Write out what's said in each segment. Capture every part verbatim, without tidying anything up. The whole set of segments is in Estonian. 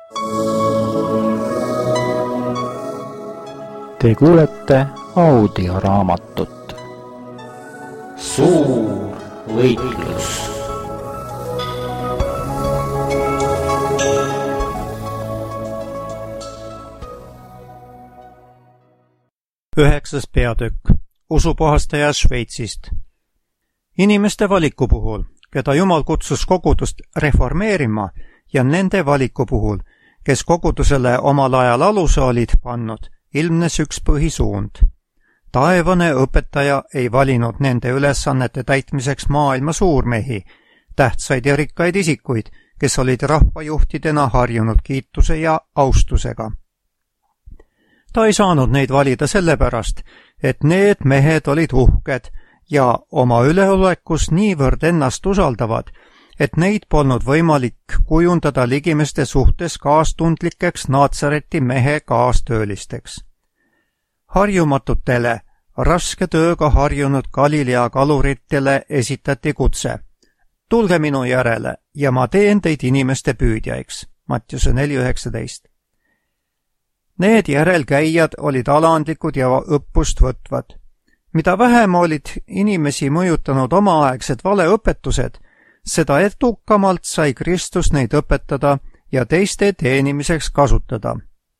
Te kuulete audioraamatut Suur võitlus. Üheksas peatükk. Usupuhastaja Šveitsist. Inimeste valiku puhul, keda Jumal kutsus kogudust reformeerima, ja nende valiku puhul, kes kogudusele omal ajal aluse olid pannud, ilmnes üks põhisuund. Taevane õpetaja ei valinud nende ülesannete täitmiseks maailma suurmehi, tähtsaid ja rikkaid isikuid, kes olid rahvajuhtidena harjunud kiituse ja austusega. Ta ei saanud neid valida sellepärast, et need mehed olid uhked ja oma üleolekus niivõrd ennast usaldavad, et neid polnud võimalik kujundada ligimeste suhtes kaastundlikeks Naatsareti mehe kaastöölisteks. Harjumatutele, raske tööga harjunud Galilea kaluritele esitati kutse. Tulge minu järele ja ma teen teid inimeste püüdjaiks. Mattiuse neli üheksateist. Need järelkäijad olid alandlikud ja õppust võtvad. Mida vähem olid inimesi mõjutanud omaaegsed valeõpetused, seda edukamalt sai Kristus neid õpetada ja teiste teenimiseks kasutada.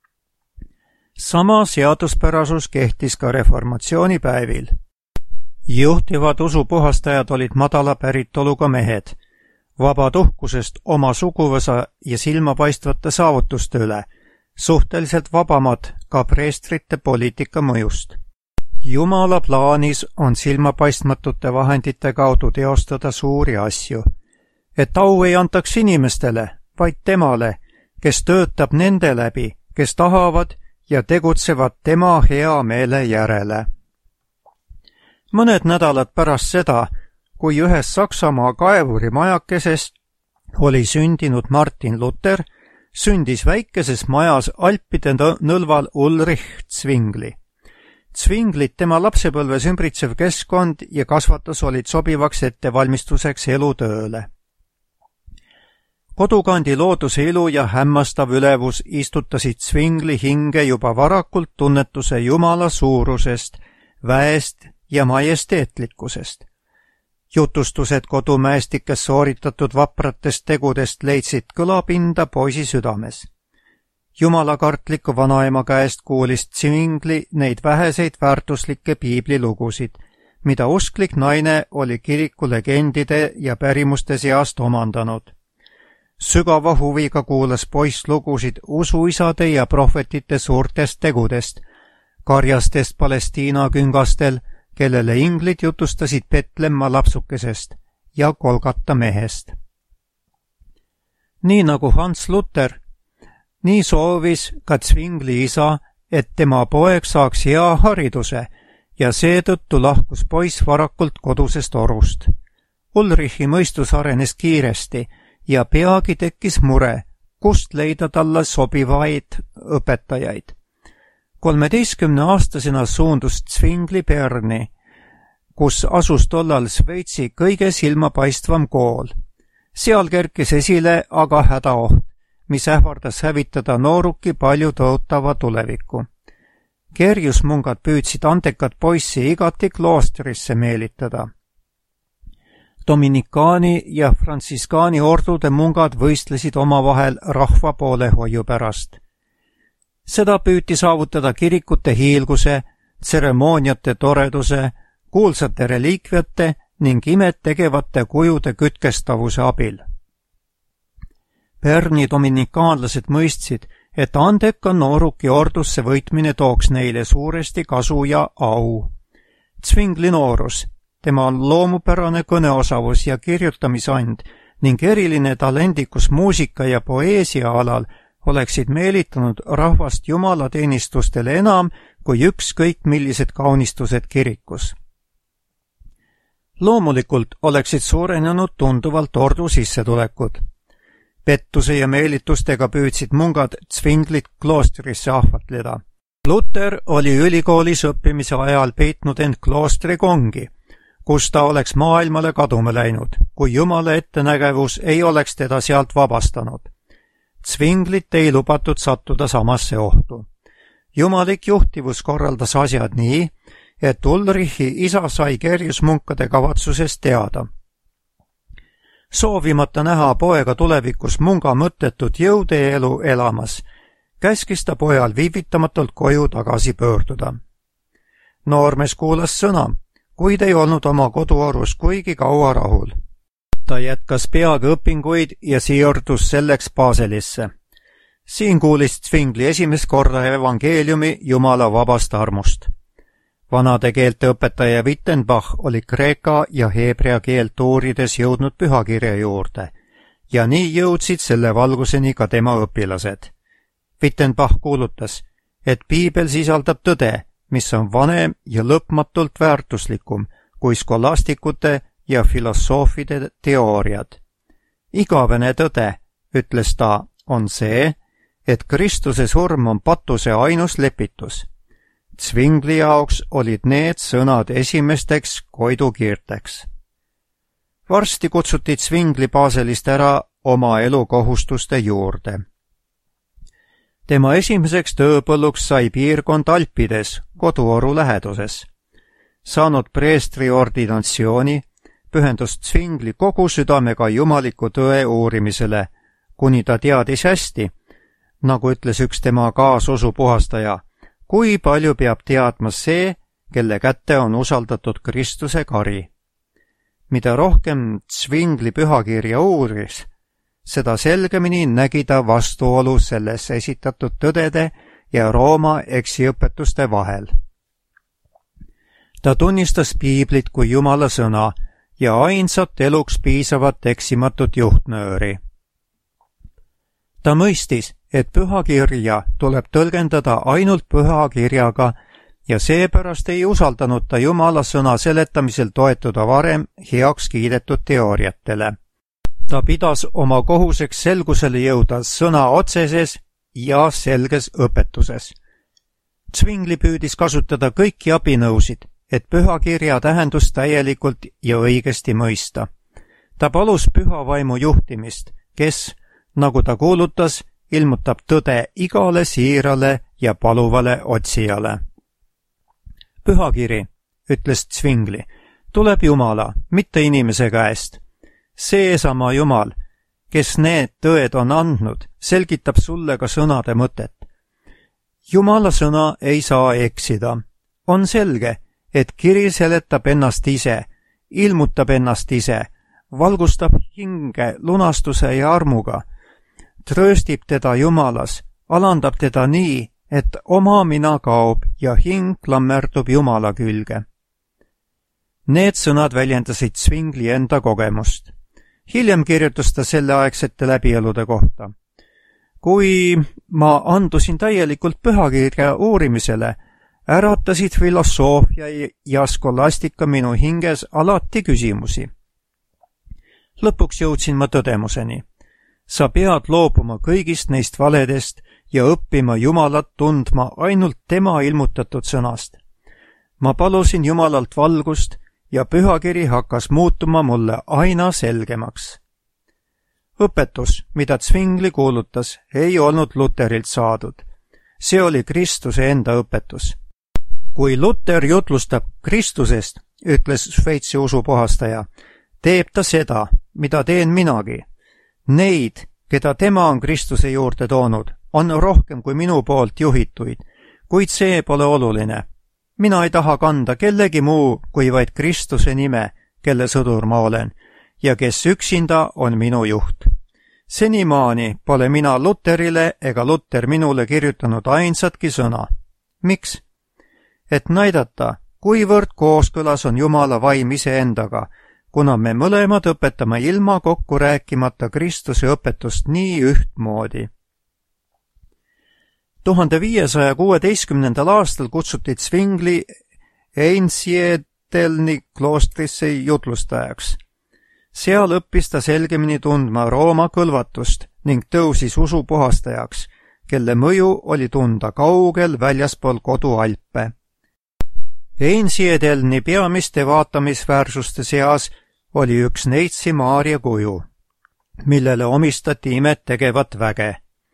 Sama seaduspärasus kehtis ka reformatsioonipäevil. Juhtivad usupuhastajad olid madala päritoluga mehed, vabad uhkusest oma suguvõsa ja silmapaistvate saavutuste üle, suhteliselt vabamad ka preestrite poliitika mõjust. Jumala plaanis on silmapaistmatute vahendite kaudu teostada suuri asju, et au ei antaks inimestele, vaid temale, kes töötab nende läbi, kes tahavad ja tegutsevad tema hea meele järele. Mõned nädalad pärast seda, kui ühes Saksamaa kaevuri majakesest oli sündinud Martin Luther, sündis väikeses majas Alpide nõlval Ulrich Zwingli. Zwinglit tema lapsepõlves ümbritsev keskkond ja kasvatus olid sobivaks ettevalmistuseks elutööle. Kodukandi looduse ilu ja hämmastav ülevus istutasid Zwingli hinge juba varakult tunnetuse Jumala suurusest, väest ja majesteetlikkusest. Jutustused kodumäestikes sooritatud vapratest tegudest leidsid kõlapinda poisi südames. Jumalakartliku vanaema käest kuulis Zwingli neid väheseid väärtuslikke piiblilugusid, mida usklik naine oli kiriku legendide ja pärimuste seast omandanud. Sügava huviga kuulas poiss lugusid usuisade ja prohvetite suurtest tegudest, karjastest Palestiina küngastel, kellele inglid jutustasid Petlemma lapsukesest ja Kolgata mehest. Nii nagu Hans Luther, nii soovis ka Zwingli isa, et tema poeg saaks hea hariduse ja seetõttu lahkus poiss varakult kodusest orust. Ulrichi mõistus arenes kiiresti ja peagi tekkis mure, kust leida talle sobivaid õpetajaid. kolmeteistkümneaastasena suundus Zwingli Berni, kus asus tollal Šveitsi kõige silmapaistvam kool. Seal kerkis esile aga hädaoht, mis ähvardas hävitada nooruki palju tõotava tuleviku. Kerjusmungad püüdsid andekat poissi igati kloostrisse meelitada. Dominikaani ja frantsiskaani ordude mungad võistlesid omavahel rahva poolehoiu pärast. Seda püüti saavutada kirikute hiilguse, tseremooniate toreduse, kuulsate reliikviate ning imet tegevate kujude kütkestavuse abil. Berni dominikaanlased mõistsid, et andeka nooruki ordusse võitmine tooks neile suuresti kasu ja au. Zwingli noorus, tema loomupärane kõneosavus ja kirjutamisand ning eriline talendikus muusika ja poeesia alal oleksid meelitanud rahvast jumalateenistustele enam kui ükskõik millised kaunistused kirikus. Loomulikult oleksid suurenenud tunduvalt ordu sissetulekud. Pettuse ja meelitustega püüdsid mungad Zwinglit kloostrisse ahvatleda. Luther oli ülikoolis õppimise ajal peitnud end kloostri kongi, kus ta oleks maailmale kaduma läinud, kui Jumala ettenägevus ei oleks teda sealt vabastanud. Zwinglit ei lubatud sattuda samasse ohtu. Jumalik juhtivus korraldas asjad nii, et Ulrichi isa sai kerjusmunkade kavatsusest teada. Soovimata näha poega tulevikus munga mõttetut jõudeelu elamas, käskis ta pojal viivitamatult koju tagasi pöörduda. Noormees kuulas sõna, kuid ei olnud oma koduorus kuigi kaua rahul. Ta jätkas peagi õpinguid ja siirdus selleks Baselisse. Siin kuulis Zwingli esimest korda evangeeliumi Jumala vabast armust. Vanade keelte õpetaja Wittenbach oli kreeka ja heebrea keelt uurides jõudnud pühakirja juurde ja nii jõudsid selle valguseni ka tema õpilased. Wittenbach kuulutas, et piibel sisaldab tõde, mis on vanem ja lõpmatult väärtuslikum kui skolastikute ja filosoofide teooriad. Igavene tõde, ütles ta, on see, et Kristuse surm on patuse ainus lepitus. Zwingli jaoks olid need sõnad esimesteks koidukiirteks. Varsti kutsuti Zwingli Baselist ära oma elukohustuste juurde. Tema esimeseks tööpõlluks sai piirkond Alpides, koduoru läheduses. Saanud preestri ordinatsiooni, pühendus Zwingli kogu südamega jumaliku tõe uurimisele, kuni ta teadis hästi, nagu ütles üks tema kaasosupuhastaja, kui palju peab teadma see, kelle kätte on usaldatud Kristuse kari. Mida rohkem Zwingli pühakirja uuris, seda selgemini nägi ta vastuolu selles esitatud tõdede ja Rooma eksiõpetuste vahel. Ta tunnistas piiblit kui Jumala sõna ja ainsat eluks piisavat eksimatut juhtnööri. Ta mõistis, et pühakirja tuleb tõlgendada ainult pühakirjaga ja seepärast ei usaldanud ta Jumala sõna seletamisel toetuda varem heaks kiidetud teooriatele. Ta pidas oma kohuseks selgusele jõuda sõna otseses ja selges õpetuses. Zwingli püüdis kasutada kõiki abinõusid, et pühakirja tähendust täielikult ja õigesti mõista. Ta palus püha vaimu juhtimist, kes, nagu ta kuulutas, ilmutab tõde igale siirale ja paluvale otsijale. Pühakiri, ütles Zwingli, tuleb Jumala, mitte inimese käest. Seesama Jumal, kes need tõed on andnud, selgitab sulle ka sõnade mõtet. Jumala sõna ei saa eksida. On selge, et kiri seletab ennast ise, ilmutab ennast ise, valgustab hinge lunastuse ja armuga, trööstib teda Jumalas, alandab teda nii, et oma mina kaob ja hing klammerdub Jumala külge. Need sõnad väljendasid Zwingli enda kogemust. Hiljem kirjutas ta selleaegsete läbielude kohta. Kui ma andusin täielikult pühakirja uurimisele, äratasid filosoofia ja skolastika minu hinges alati küsimusi. Lõpuks jõudsin ma tõdemuseni. Sa pead loobuma kõigist neist valedest ja õppima Jumalat tundma ainult tema ilmutatud sõnast. Ma palusin Jumalalt valgust ja pühakiri hakkas muutuma mulle aina selgemaks. Õpetus, mida Zwingli kuulutas, ei olnud Luterilt saadud. See oli Kristuse enda õpetus. Kui Luter jutlustab Kristusest, ütles Šveitsi usupuhastaja, teeb ta seda, mida teen minagi. Neid, keda tema on Kristuse juurde toonud, on rohkem kui minu poolt juhituid, kuid see pole oluline. Mina ei taha kanda kellegi muu kui vaid Kristuse nime, kelle sõdur ma olen, ja kes üksinda on minu juht. Senimaani pole mina Luterile ega Luter minule kirjutanud ainsatki sõna. Miks? Et näidata, kuivõrd kooskõlas on Jumala vaim iseendaga, kuna me mõlemad õpetame ilma kokku rääkimata Kristuse õpetust nii ühtmoodi. tuhande viiesaja kuueteistkümnendal aastal kutsuti Zwingli Einsiedelni kloostrisse jutlustajaks. Seal õppis ta selgemini tundma Rooma kõlvatust ning tõusis usupuhastajaks, kelle mõju oli tunda kaugel väljaspool kodualpe. Einsiedelni peamiste vaatamisväärsuste seas oli üks neitsi Maaria kuju, millele omistati imet tegevat väge.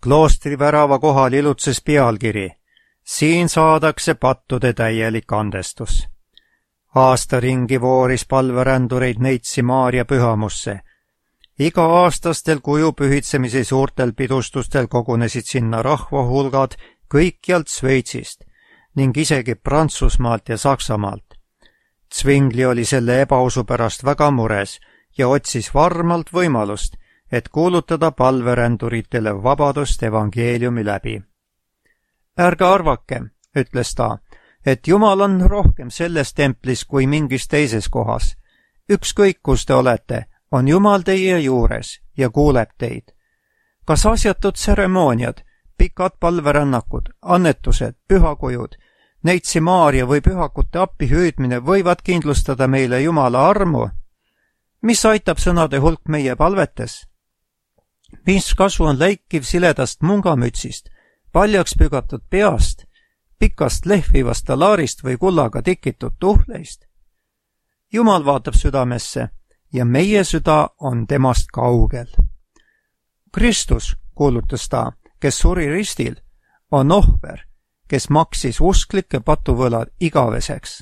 kloostri värava kohal ilutses pealkiri: siin saadakse pattude täielik andestus. Aasta ringi vooris palverändureid neitsi Maarja pühamusse. Iga-aastastel kujupühitsemise suurtel pidustustel kogunesid sinna rahvahulgad kõikjalt Sveitsist ning isegi Prantsusmaalt ja Saksamaalt. Zwingli oli selle ebausu pärast väga mures ja otsis varmalt võimalust, et kuulutada palveränduritele vabadust evangeeliumi läbi. Ärge arvake, ütles ta, et Jumal on rohkem selles templis kui mingis teises kohas. Ükskõik, kus te olete, on Jumal teie juures ja kuuleb teid. Kas asjatud tseremooniad, pikad palverännakud, annetused, pühakujud, neitsi Maarja või pühakute appi hüüdmine võivad kindlustada meile Jumala armu? Mis aitab sõnade hulk meie palvetes? Mis kasu on läikiv siledast mungamütsist, paljaks pügatud peast, pikast lehvivast talaarist või kullaga tikitud tuhleist? Jumal vaatab südamesse ja meie süda on temast kaugel. Kristus, kuulutas ta, kes suri ristil, on ohver, kes maksis usklike patuvõlad igaveseks.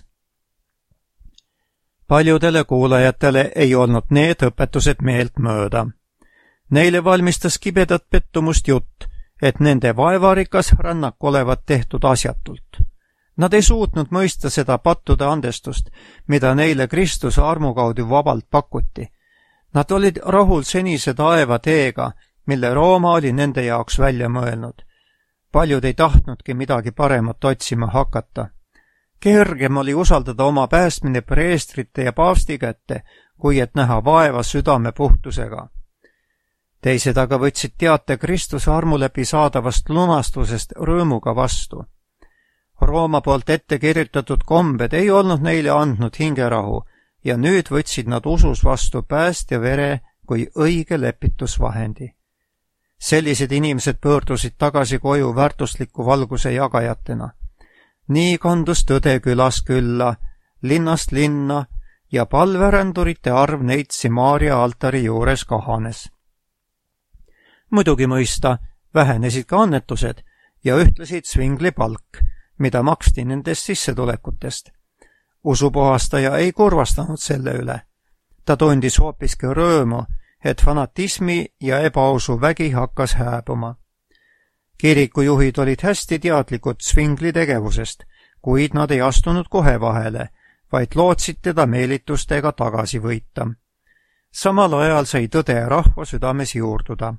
Paljudele kuulajatele ei olnud need õpetused meelt mööda. Neile valmistas kibedat pettumust jutt, et nende vaevarikas rannak olevat tehtud asjatult. Nad ei suutnud mõista seda pattude andestust, mida neile Kristuse armu kaudu vabalt pakuti. Nad olid rahul senise taeva teega, mille Rooma oli nende jaoks välja mõelnud. Paljud ei tahtnudki midagi paremat otsima hakata. Kergem oli usaldada oma päästmine preestrite ja paavsti kätte, kui et näha vaeva südame puhtusega. Teised aga võtsid teate Kristuse armu läbi saadavast lunastusest rõõmuga vastu. Rooma poolt ette kirjutatud kombed ei olnud neile andnud hingerahu ja nüüd võtsid nad usus vastu päästja vere kui õige lepitusvahendi. Sellised inimesed pöördusid tagasi koju väärtusliku valguse jagajatena. Nii kandus tõde külast külla, linnast linna ja palverändurite arv neitsi Maarja altari juures kahanes. Muidugi mõista, vähenesid ka annetused ja ühtlesid Zwingli palk, mida maksti nendest sissetulekutest. Usupuhastaja ei kurvastanud selle üle. Ta tundis hoopiski rõõmu, et fanatismi ja ebausu vägi hakkas hääbuma. Kirikujuhid olid hästi teadlikud Zwingli tegevusest, kuid nad ei astunud kohe vahele, vaid lootsid teda meelitustega tagasi võita. Samal ajal sai tõde rahva südames juurduda.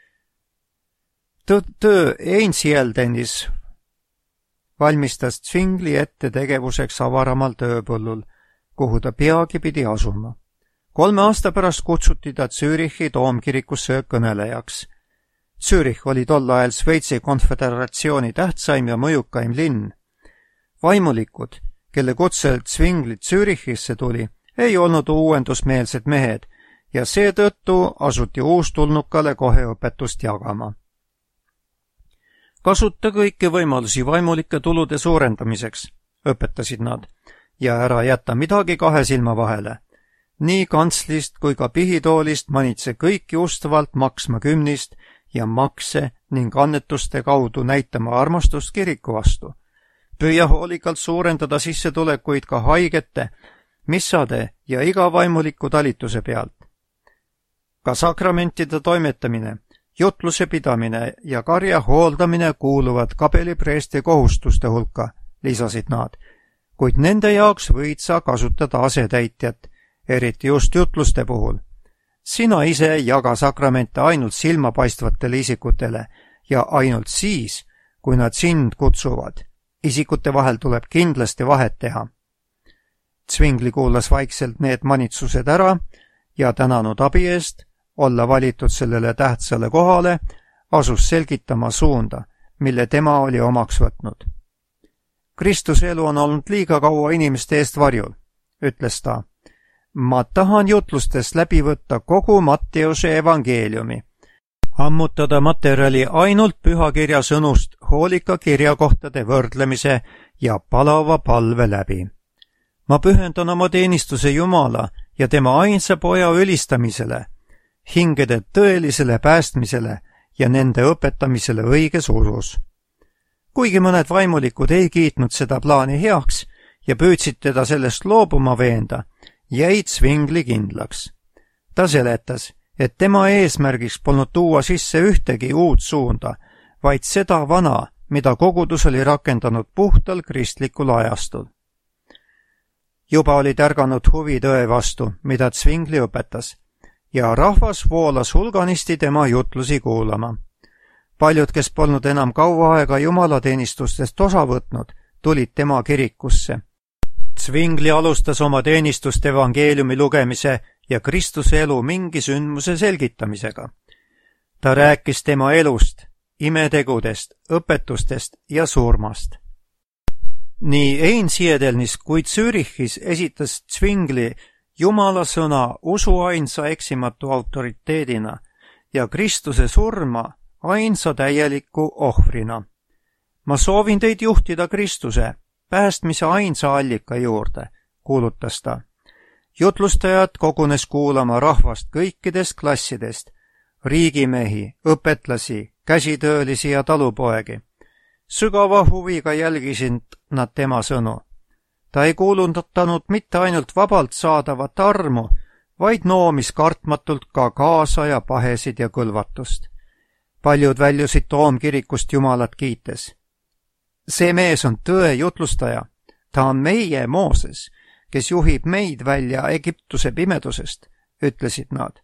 Töö Einsiedelnis valmistas Zwingli ette tegevuseks avaramal tööpõllul, kuhu ta peagi pidi asuma. Kolme aasta pärast kutsuti ta Zürichi toomkirikusse kõnelejaks. Zürich oli tol ajal Šveitsi konföderatsiooni tähtsaim ja mõjukaim linn. Vaimulikud, kelle kutsel Zwingli Zürichisse tuli, ei olnud uuendusmeelsed mehed ja seetõttu asuti uustulnukale kohe õpetust jagama. Kasuta kõiki võimalusi vaimulike tulude suurendamiseks, õpetasid nad, ja ära jätta midagi kahe silma vahele. Nii kantslist kui ka pihitoolist manitse kõiki ustavalt maksma kümnist ja makse ning annetuste kaudu näitama armastust kiriku vastu. Püüa hoolikalt suurendada sissetulekuid ka haigete, missade ja iga vaimuliku talituse pealt. Ka sakramentide toimetamine, jutluse pidamine ja karja hooldamine kuuluvad kabelipreesti kohustuste hulka, lisasid nad, kuid nende jaoks võid sa kasutada asetäitjat, eriti just jutluste puhul. Sina ise ei jaga sakramente ainult silmapaistvatele isikutele ja ainult siis, kui nad sind kutsuvad. Isikute vahel tuleb kindlasti vahet teha. Zwingli kuulas vaikselt need manitsused ära ja tänanud abi eest, olla valitud sellele tähtsale kohale, asus selgitama suunda, mille tema oli omaks võtnud. Kristuse elu on olnud liiga kaua inimeste eest varjul, ütles ta. Ma tahan jutlustest läbi võtta kogu Matteuse evangeeliumi, ammutada materjali ainult pühakirja sõnust hoolika kirjakohtade võrdlemise ja palava palve läbi. Ma pühendan oma teenistuse Jumala ja tema ainsa poja ülistamisele, hingede tõelisele päästmisele ja nende õpetamisele õiges usus. Kuigi mõned vaimulikud ei kiitnud seda plaani heaks ja püüdsid teda sellest loobuma veenda, jäid Zwingli kindlaks. Ta seletas, et tema eesmärgiks polnud tuua sisse ühtegi uut suunda, vaid seda vana, mida kogudus oli rakendanud puhtal kristlikul ajastul. Juba oli tärganud huvi tõe vastu, mida Zwingli õpetas, ja rahvas voolas hulganisti tema jutlusi kuulama. Paljud, kes polnud enam kaua aega jumalateenistustest osa võtnud, tulid tema kirikusse. Zwingli alustas oma teenistust evangeeliumi lugemise ja Kristuse elu mingi sündmuse selgitamisega. Ta rääkis tema elust, imetegudest, õpetustest ja surmast. Nii Einsiedelnis kui Zürichis esitas Zwingli Jumala sõna usu ainsa eksimatu autoriteedina ja Kristuse surma ainsa täieliku ohvrina. Ma soovin teid juhtida Kristuse, päästmise ainsa allika juurde, kuulutas ta. Jutlustajad kogunes kuulama rahvast kõikidest klassidest, riigimehi, õpetlasi, käsitöölisi ja talupoegi. Sügava huviga jälgisid nad tema sõnu. Ta ei kuulutanud mitte ainult vabalt saadavat armu, vaid noomis kartmatult ka kaasa ja pahesid ja kõlvatust. Paljud väljusid toomkirikust Jumalat kiites. See mees on tõe jutlustaja, ta on meie Mooses, kes juhib meid välja Egiptuse pimedusest, ütlesid nad.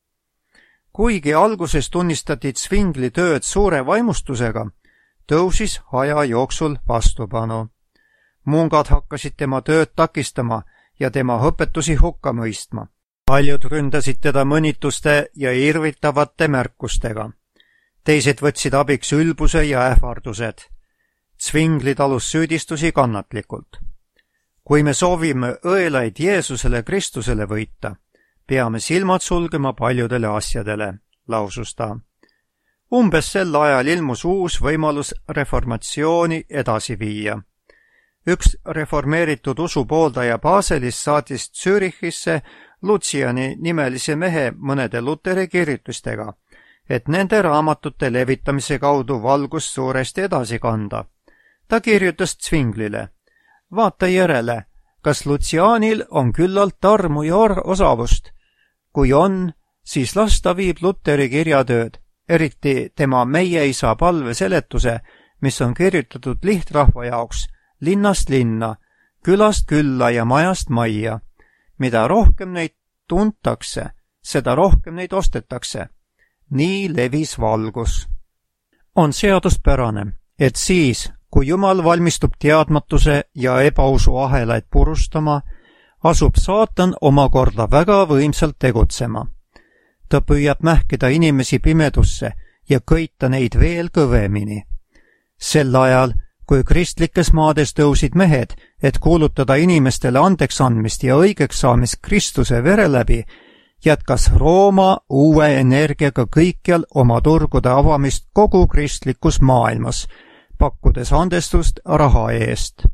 Kuigi alguses tunnistati Zwingli tööd suure vaimustusega, tõusis aja jooksul vastupanu. Mungad hakkasid tema tööd takistama ja tema õpetusi hukka mõistma. Paljud ründasid teda mõnituste ja irvitavate märkustega. Teised võtsid abiks ülbuse ja ähvardused. Zwingli talus süüdistusi kannatlikult. Kui me soovime õelaid Jeesusele Kristusele võita, peame silmad sulgema paljudele asjadele, lausus ta. Umbes sel ajal ilmus uus võimalus reformatsiooni edasi viia. Üks reformeeritud usu pooldaja Baselis saatis Zürichisse Luciani nimelise mehe mõnede Luteri kirjutustega, et nende raamatute levitamise kaudu valgust suuresti edasi kanda. Ta kirjutas Zwinglile. Vaata järele, kas Lucianil on küllalt armu ja osavust. Kui on, siis las ta viib Luteri kirjatööd, eriti tema meie isa palve seletuse, mis on kirjutatud lihtrahva jaoks, linnast linna, külast külla ja majast majja. Mida rohkem neid tuntakse, seda rohkem neid ostetakse. Nii levis valgus. On seaduspärane, et siis, kui Jumal valmistub teadmatuse ja ebausu ahelaid purustama, asub saatan omakorda väga võimsalt tegutsema. Ta püüab mähkida inimesi pimedusse ja köita neid veel kõvemini. Sel ajal, kui kristlikes maades tõusid mehed, et kuulutada inimestele andeks andmist ja õigeks saamist Kristuse vere läbi, jätkas Rooma uue energiaga kõikjal oma turgude avamist kogu kristlikus maailmas, pakkudes andestust raha eest.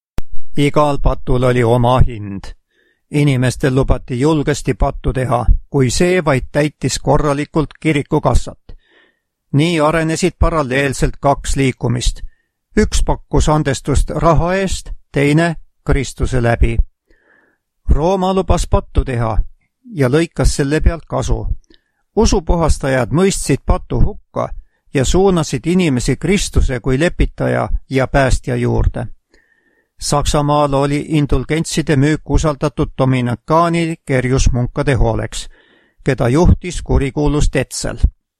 Igal patul oli oma hind. Inimestel lubati julgesti pattu teha, kui see vaid täitis korralikult kirikukassat. Nii arenesid paralleelselt kaks liikumist. Üks pakkus andestust raha eest, teine Kristuse läbi. Rooma lubas pattu teha ja lõikas selle pealt kasu. Usupuhastajad mõistsid patu hukka ja suunasid inimesi Kristuse kui lepitaja ja päästja juurde. Saksamaal oli indulgentside müük usaldatud dominikaani kerjusmunkade hooleks, keda juhtis kurikuulus Tetzel.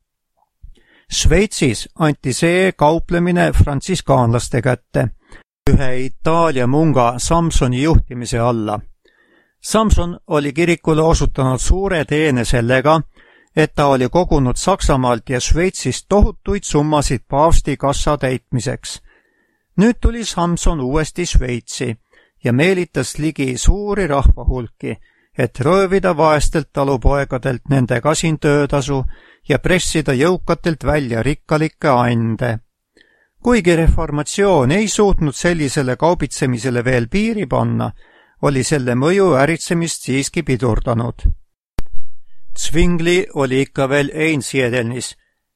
Šveitsis anti see kauplemine frantsiskaanlaste kätte, ühe Itaalia munga Samsoni juhtimise alla. Samson oli kirikule osutanud suure teene sellega, et ta oli kogunud Saksamaalt ja Šveitsist tohutuid summasid paavsti kassa täitmiseks. Nüüd tuli Samson uuesti Šveitsi ja meelitas ligi suuri rahvahulki, et röövida vaestelt talupoegadelt nende kasin töötasu ja pressida jõukatelt välja rikkalikke ande. Kuigi reformatsioon ei suutnud sellisele kaubitsemisele veel piiri panna, oli selle mõju äritsemist siiski pidurdanud. Zwingli oli ikka veel Einsiedelnis,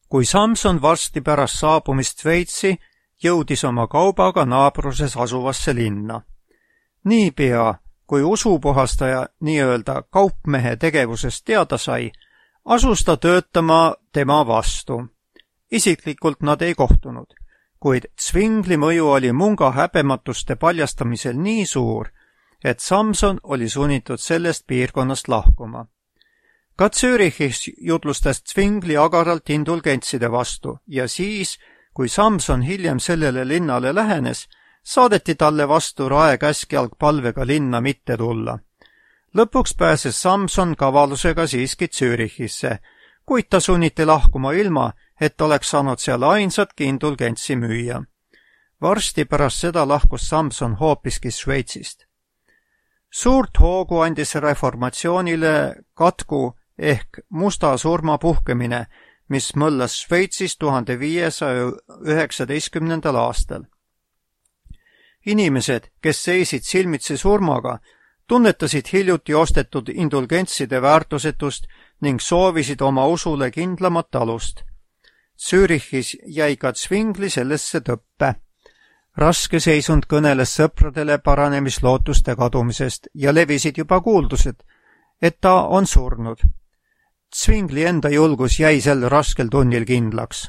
kui Samson varsti pärast saabumist Šveitsi jõudis oma kaubaga naabruses asuvasse linna. Niipea, kui usupuhastaja nii-öelda kaupmehe tegevusest teada sai, asus ta töötama tema vastu. Isiklikult nad ei kohtunud, kuid Zwingli mõju oli munga häbematuste paljastamisel nii suur, et Samson oli sunnitud sellest piirkonnast lahkuma. Ka Zürichis jutlustas Zwingli agaralt indulgentside vastu ja siis, kui Samson hiljem sellele linnale lähenes, saadeti talle vastu raekäskjalg palvega linna mitte tulla. Lõpuks pääses Samson kavalusega siiski Zürichisse, kuid ta sunniti lahkuma ilma, et oleks saanud seal ainsatki indulgentsi müüa. Varsti pärast seda lahkus Samson hoopiski Šveitsist. Suurt hoogu andis reformatsioonile katku ehk musta surma puhkemine, mis mõllas Šveitsis tuhande viiesaja üheksateistkümnendal aastal. Inimesed, kes seisid silmitsi surmaga, tunnetasid hiljuti ostetud indulgentside väärtusetust ning soovisid oma usule kindlamat alust. Zürichis jäi ka Zwingli sellesse tõppe. Raske seisund kõneles sõpradele paranemislootuste kadumisest ja levisid juba kuuldused, et ta on surnud. Zwingli enda julgus jäi sel raskel tunnil kindlaks.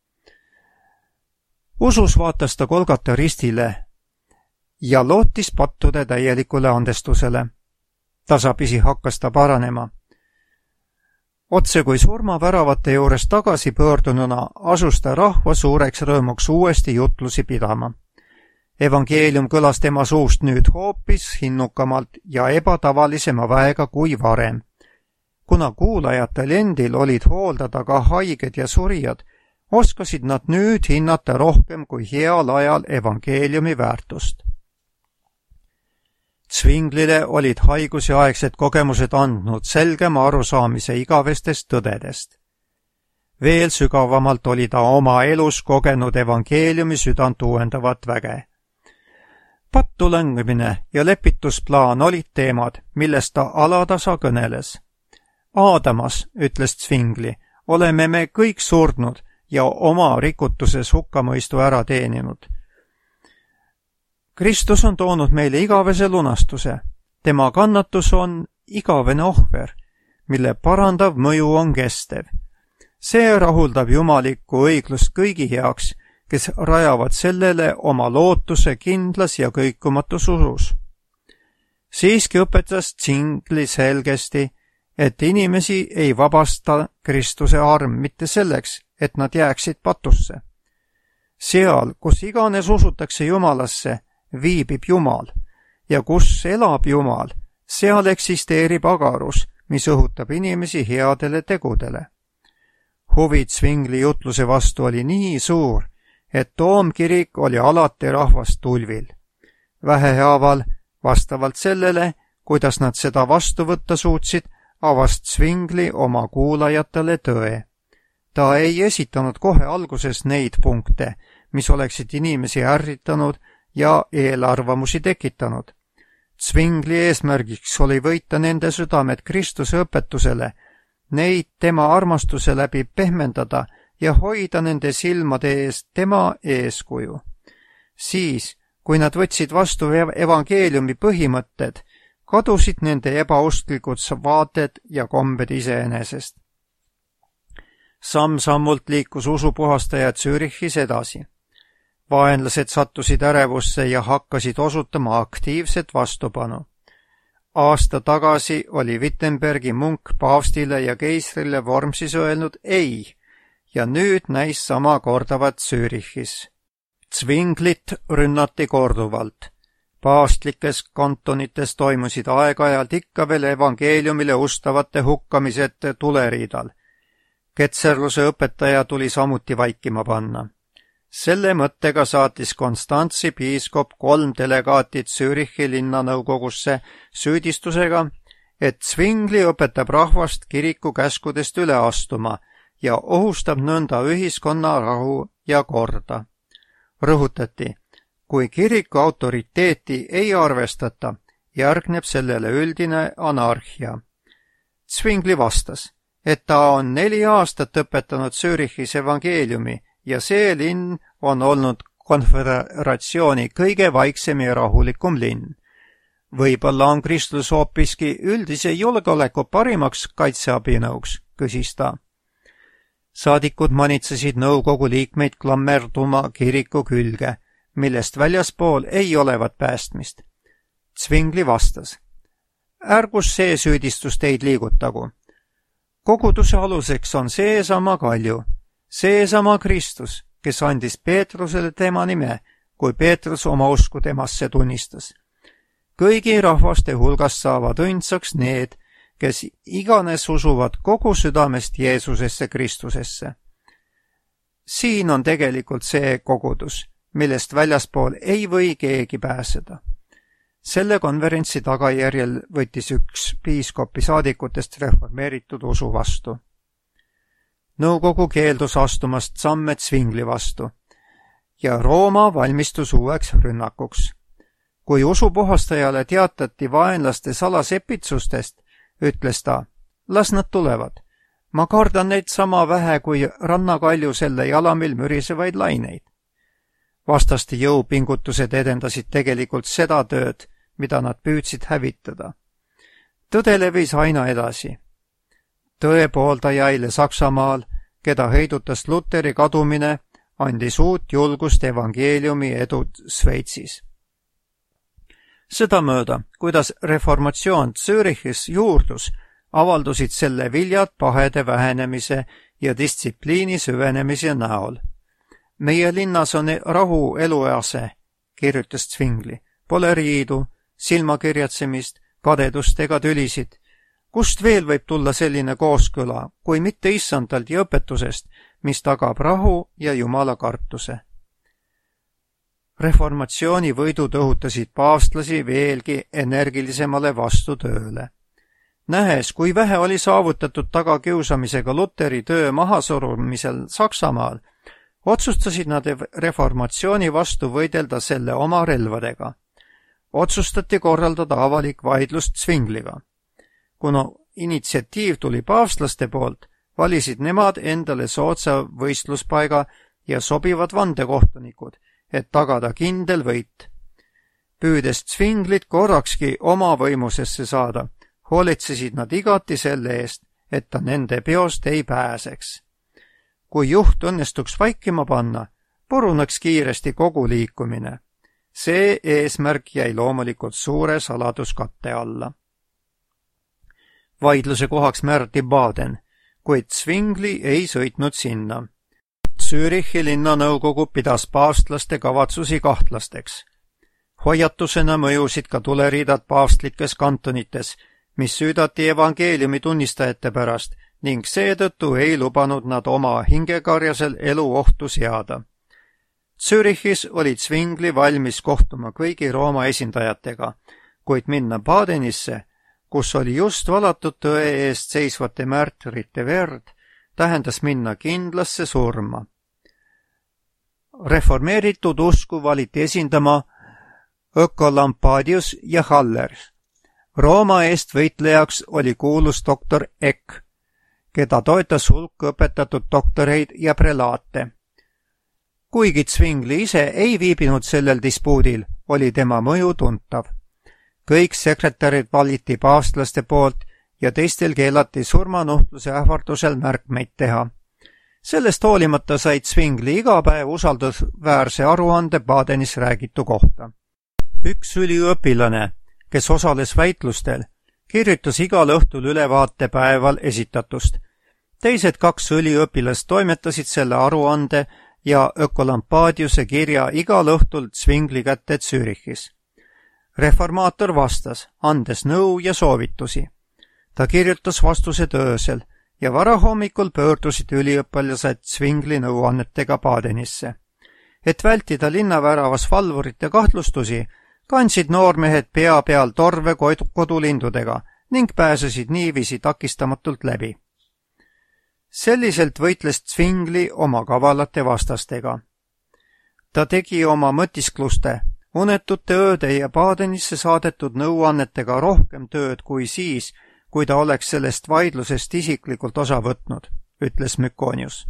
Usus vaatas ta Golgata ristile ja lootis pattude täielikule andestusele. Tasapisi hakkas ta paranema. Otse kui surmaväravate juures tagasi pöördununa asus ta rahva suureks rõõmuks uuesti jutlusi pidama. Evangeelium kõlas tema suust nüüd hoopis hinnukamalt ja ebatavalisema väega kui varem. Kuna kuulajatel endil olid hooldada ka haiged ja surijad, oskasid nad nüüd hinnata rohkem kui heal ajal evangeeliumi väärtust. Zwinglile olid haiguseaegsed kogemused andnud selgema arusaamise igavestest tõdedest. Veel sügavamalt oli ta oma elus kogenud evangeeliumi südant uuendavat väge. Pattu langemine ja lepitusplaan olid teemad, millest ta alatasa kõneles. Aadamas, ütles Zwingli, oleme me kõik surnud ja oma rikutuses hukkamõistu ära teeninud. Kristus on toonud meile igavese lunastuse. Tema kannatus on igavene ohver, mille parandav mõju on kestev. See rahuldab jumalikku õiglust kõigi heaks, kes rajavad sellele oma lootuse kindlas ja kõikumatus usus. Siiski õpetas Zwingli selgesti, et inimesi ei vabasta Kristuse arm mitte selleks, et nad jääksid patusse. Seal, kus iganes usutakse Jumalasse, viibib Jumal ja kus elab Jumal, seal eksisteerib agarus, mis õhutab inimesi headele tegudele. Huvi Zwingli jutluse vastu oli nii suur, et toomkirik oli alati rahvast tulvil. Vähehaaval, vastavalt sellele, kuidas nad seda vastu võtta suutsid, avast Zwingli oma kuulajatele tõe. Ta ei esitanud kohe alguses neid punkte, mis oleksid inimesi ärritanud ja eelarvamusi tekitanud. Zwingli eesmärgiks oli võita nende südamed Kristuse õpetusele, neid tema armastuse läbi pehmendada ja hoida nende silmade eest tema eeskuju. Siis, kui nad võtsid vastu evangeeliumi põhimõtted, kadusid nende ebausklikud vaated ja kombed iseenesest. Samm-sammult liikus usupuhastaja Zürichis edasi. Vaenlased sattusid ärevusse ja hakkasid osutama aktiivset vastupanu. Aasta tagasi oli Wittenbergi munk paavstile ja keisrile Wormsis öelnud ei ja nüüd näis sama kordavat Zürichis. Zwinglit rünnati korduvalt. Paavstlikes kantonites toimusid aeg-ajalt ikka veel evangeeliumile ustavate hukkamised tuleriidal. Ketserluse õpetaja tuli samuti vaikima panna. Selle mõttega saatis Konstantsi piiskop kolm delegaatit Zürichi linnanõukogusse süüdistusega, et Zwingli õpetab rahvast kiriku käskudest üle astuma ja ohustab nõnda ühiskonna rahu ja korda. Rõhutati, kui kiriku autoriteeti ei arvestata, järgneb sellele üldine anarhia. Zwingli vastas, et ta on neli aastat õpetanud Zürichis evangeeliumi ja see linn on olnud konföderatsiooni kõige vaiksem ja rahulikum linn. Võib-olla on Kristus hoopiski üldise julgeoleku parimaks kaitseabinõuks, küsis ta. Saadikud manitsesid nõukogu liikmeid klammerduma kiriku külge, millest väljaspool ei olevat päästmist. Zwingli vastas. Ärgus see süüdistus teid liigutagu. Koguduse aluseks on seesama kalju, seesama Kristus, kes andis Peetrusele tema nime, kui Peetrus oma usku temasse tunnistas. Kõigi rahvaste hulgast saavad õndsaks need, kes iganes usuvad kogu südamest Jeesusesse Kristusesse. Siin on tegelikult see kogudus, millest väljaspool ei või keegi pääseda. Selle konverentsi tagajärjel võttis üks piiskopi saadikutest reformeeritud usu vastu. Nõukogu keeldus astumast samme Zwingli vastu ja Rooma valmistus uueks rünnakuks. Kui usupuhastajale teatati vaenlaste salasepitsustest, ütles ta, las nad tulevad. Ma kardan neid sama vähe kui rannakalju selle jalamil mürisevaid laineid. Vastaste jõupingutused edendasid tegelikult seda tööd, mida nad püüdsid hävitada. Tõde levis aina edasi. Tõepooldajaile Saksamaal, keda heidutas Luteri kadumine, andis uut julgust evangeeliumi edu Sveitsis. Sedamööda, kuidas reformatsioon Zürichis juurdus, avaldusid selle viljad pahede vähenemise ja distsipliini süvenemise näol. Meie linnas on rahu eluease, kirjutas Zwingli. Pole riidu, silmakirjatsemist, kadedust ega tülisid. Kust veel võib tulla selline kooskõla, kui mitte issandalt ja õpetusest, mis tagab rahu ja Jumala kartuse? Reformatsiooni võidud õhutasid paavstlasi veelgi energilisemale vastu tööle. Nähes, kui vähe oli saavutatud tagakiusamisega Luteri töö mahasurumisel Saksamaal, otsustasid nad reformatsiooni vastu võidelda selle oma relvadega. Otsustati korraldada avalik vaidlus Zwingliga. Kuna initsiatiiv tuli paavstlaste poolt, valisid nemad endale soodsa võistluspaiga ja sobivad vandekohtunikud, et tagada kindel võit. Püüdes Zwinglit korrakski oma võimusesse saada, hoolitsesid nad igati selle eest, et ta nende peost ei pääseks. Kui juht õnnestuks vaikima panna, puruneks kiiresti kogu liikumine. See eesmärk jäi loomulikult suure saladuskatte alla. Vaidluse kohaks määrati Baden, kuid Zwingli ei sõitnud sinna. Zürichi linnanõukogu pidas paavstlaste kavatsusi kahtlasteks. Hoiatusena mõjusid ka tuleriidad paavstlikes kantonites, mis süüdati evangeeliumi tunnistajate pärast ning seetõttu ei lubanud nad oma hingekarjasel elu ohtu seada. Zürichis oli Zwingli valmis kohtuma kõigi Rooma esindajatega, kuid minna Badenisse, kus oli just valatud tõe eest seisvate märtrite verd, tähendas minna kindlasse surma. Reformeeritud usku valiti esindama Ökolampadius ja Haller. Rooma eest võitlejaks oli kuulus doktor Eck, keda toetas hulk õpetatud doktoreid ja prelaate. Kuigi Zwingli ise ei viibinud sellel dispuudil, oli tema mõju tuntav. Kõik sekretärid valiti paavstlaste poolt ja teistel keelati surmanuhtluse ähvardusel märkmeid teha. Sellest hoolimata said Zwingli iga päev usaldusväärse aruande Badenis räägitu kohta. Üks üliõpilane, kes osales väitlustel, kirjutas igal õhtul ülevaate päeval esitatust. Teised kaks üliõpilast toimetasid selle aruande ja Ökolampadiuse kirja igal õhtul Zwingli kätte Zürichis. Reformaator vastas, andes nõu ja soovitusi. Ta kirjutas vastused öösel ja varahommikul pöördusid üliõpilased Zwingli nõuannetega Badenisse. Et vältida linnaväravas valvurite kahtlustusi, kandsid noormehed pea peal torve kodulindudega ning pääsesid niiviisi takistamatult läbi. Selliselt võitles Zwingli oma kavalate vastastega. Ta tegi oma mõtiskluste, unetute ööde ja Badenisse saadetud nõuannetega rohkem tööd kui siis, kui ta oleks sellest vaidlusest isiklikult osa võtnud, ütles Mykonius.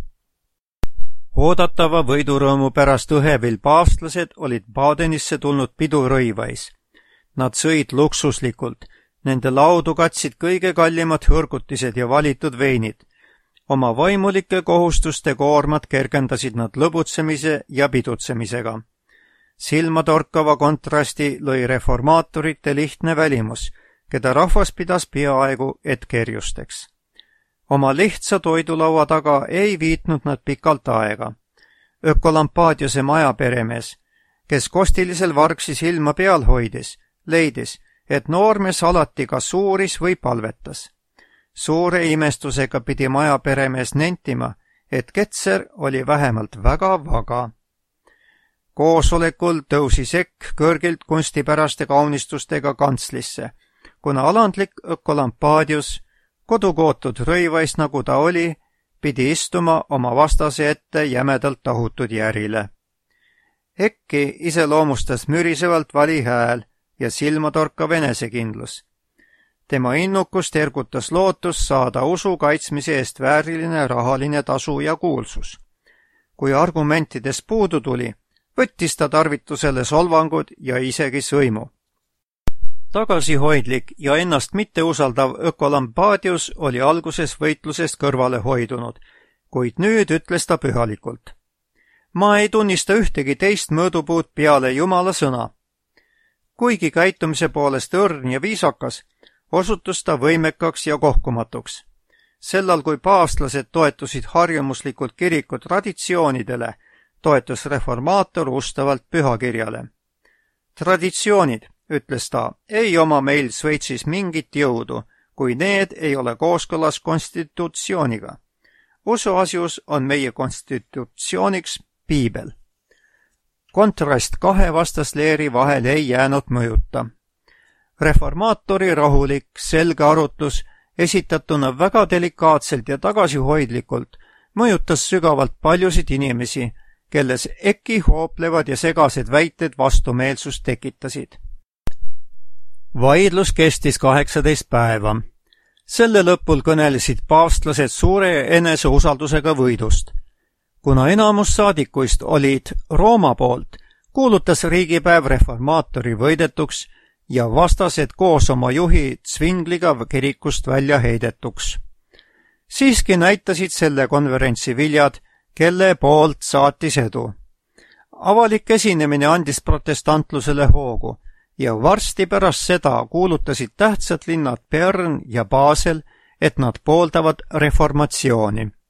Oodatava võidurõõmu pärast õhevil paavstlased olid Badenisse tulnud pidurõivais. Nad sõid luksuslikult, nende laudu katsid kõige kallimad hõrgutised ja valitud veinid. Oma vaimulike kohustuste koormat kergendasid nad lõbutsemise ja pidutsemisega. Silmatorkava kontrasti lõi reformaatorite lihtne välimus, keda rahvas pidas peaaegu etkerjusteks. Oma lihtsa toidulaua taga ei viitnud nad pikalt aega. Ökolampaadiose majaperemees, kes kostilisel vargsi silma peal hoidis, leidis, et noormees alati kas suuris või palvetas. Suure imestusega pidi majaperemees nentima, et Ketser oli vähemalt väga vaga. Koosolekul tõusis Ekk kõrgilt kunstipäraste kaunistustega kantslisse, kuna alandlik Ökolampaadius, kodukootud rõivais nagu ta oli, pidi istuma oma vastase ette jämedalt tahutud järile. Ekki iseloomustas mürisevalt vali hääl ja silmatorkav enesekindlus. Tema innukust ergutas lootus saada usu kaitsmise eest vääriline rahaline tasu ja kuulsus. Kui argumentides puudu tuli, võttis ta tarvitusele solvangud ja isegi sõimu. Tagasihoidlik ja ennast mitteusaldav Ökolampaadius oli alguses võitlusest kõrvale hoidunud, kuid nüüd ütles ta pühalikult. Ma ei tunnista ühtegi teist mõõdupuud peale Jumala sõna. Kuigi käitumise poolest õrn ja viisakas, osutus ta võimekaks ja kohkumatuks. Sellal, kui paavstlased toetusid harjumuslikult kiriku traditsioonidele, toetus reformaator ustavalt pühakirjale. Traditsioonid, ütles ta, ei oma meil Šveitsis mingit jõudu, kui need ei ole kooskõlas konstitutsiooniga. Usuasjus on meie konstitutsiooniks piibel. Kontrast kahe vastasleeri vahel ei jäänud mõjuta. Reformaatori rahulik, selge arutlus, esitatuna väga delikaatselt ja tagasihoidlikult, mõjutas sügavalt paljusid inimesi, kelles Ekki hooplevad ja segased väited vastumeelsust tekitasid. Vaidlus kestis kaheksateist päeva. Selle lõpul kõnelesid paavstlased suure eneseusaldusega võidust. Kuna enamus saadikuist olid Rooma poolt, kuulutas riigipäev reformaatori võidetuks ja vastased koos oma juhi Zwingliga kirikust välja heidetuks. Siiski näitasid selle konverentsi viljad, kelle poolt saatis edu. Avalik esinemine andis protestantlusele hoogu ja varsti pärast seda kuulutasid tähtsad linnad Bern ja Basel, et nad pooldavad reformatsiooni.